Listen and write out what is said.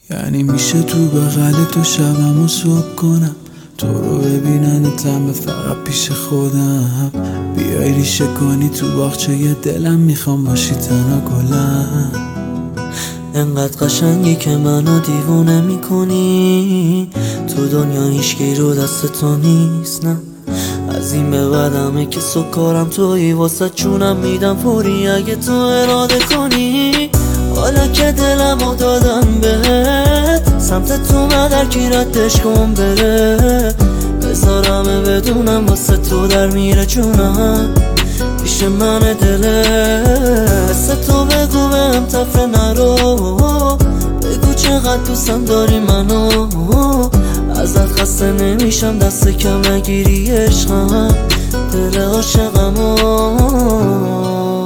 یعنی میشه تو بغل تو شبم و صبح کنم، تو رو ببیننتم به فقط پیش خودم. بیای ریشه کنی تو باغچه دلم، میخوام باشی تنها گلم. انقدر قشنگی که منو دیوونه میکنی، تو دنیا هیچکی رو دست تو نیست، نه از این به بعدمه که سکارم تویی، واسه چونم میدم فوری اگه تو اراده کنی. حالا که دلمو دادم بهت، سمت تو مدر کی ردش کن بره. بذارمه بدونم واسه تو در میره جونم، پیش من دله مثل تو بگو بهم تفره نرو، بگو چقدر دوستم داری منو. ازت خسته نمیشم دست کم نگیری عشقم، دل عاشقمو.